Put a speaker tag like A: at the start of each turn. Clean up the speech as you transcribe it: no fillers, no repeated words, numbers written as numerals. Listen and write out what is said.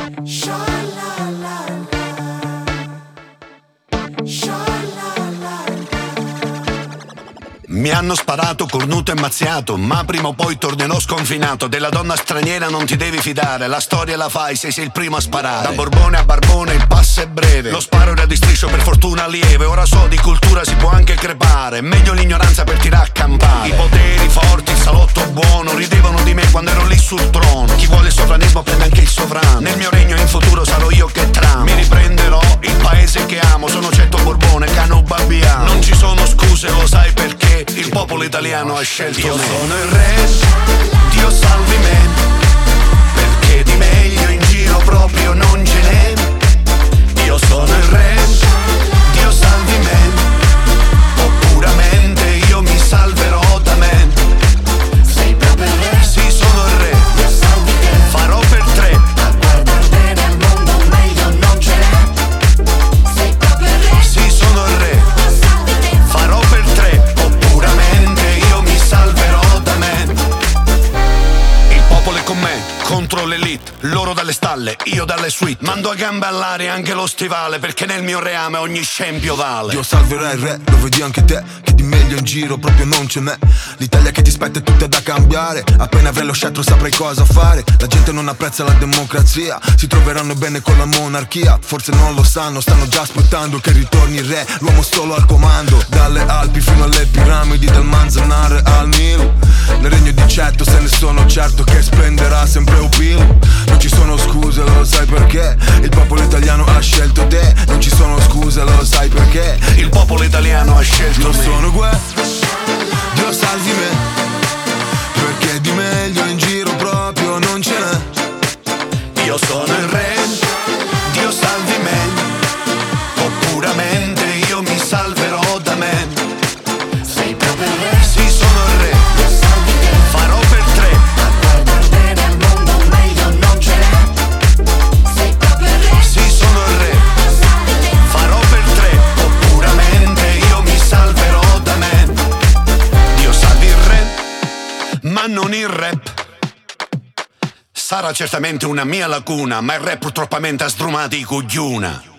A: Mi hanno sparato, cornuto e mazziato, ma prima o poi tornerò sconfinato. Della donna straniera non ti devi fidare, la storia la fai se sei il primo a sparare. Da Borbone a Barbone il passo è breve, lo sparo era di striscio per fortuna lieve. Ora so di cultura si può anche crepare, meglio l'ignoranza per tirare a campare. I poteri forti, il salotto buono, ridevano di me quando ero lì sul trono. Chi vuole il sovranismo prende anche il sovrano. Nel mio regno in futuro sarò io che tramo. Mi riprenderò il paese che amo, sono Cetto Borbone, Cano Babbiano. Non ci sono scuse, lo sai perché il popolo italiano ha scelto me. Io sono il re, Dio salvi me, perché di meglio in giro proprio non ce n'è. Io sono il re, Dio salvi me, o puramente io mi salverò da me. Sei proprio il re? Sì, sono il re, Dio salvi te, farò per tre. A guardar bene al mondo meglio non ce n'è. Sei proprio il re? Sì, sono il re, Dio salvi te, farò per tre. Io mi salverò da me. Il popolo è con me, contro l'elite, loro dalle stalle, io dalle suite. Mando a gambe all'aria anche lo stivale, perché nel mio reame ogni scempio vale.
B: Io salverai il re, lo vedi anche te, che di meglio in giro proprio non ce n'è. L'Italia che ti aspetta è tutta da cambiare, appena avrai lo scettro saprai cosa fare. La gente non apprezza la democrazia, si troveranno bene con la monarchia. Forse non lo sanno, stanno già aspettando che ritorni il re, l'uomo solo al comando. Dalle Alpi fino alle piramidi, dal Manzanar al Nilo, nel regno di Cetto se ne sono certo che splenderà sempre un pilo. Non ci sono scuse, lo sai perché il popolo italiano ha scelto te. Non ci sono scuse, lo sai perché
A: il popolo italiano ha scelto me.
B: Io sono Gue, Dio salvi me, perché di meglio in giro proprio non ce n'è.
A: Io sono il re, Dio salvi me, o puramente io mi salverò da me. Sei proprio il re? Sì, sono il re, Dio salvi te, farò per tre. A guardar bene al mondo meglio non ce n'è. Sei proprio il re? Sì, sono il re, Dio salvi te, farò per tre. O puramente io mi salverò da me. Dio salvi il re, ma non il rap. Sarà certamente una mia lacuna, ma il rap purtroppamente ha sdrumati i cogliuna.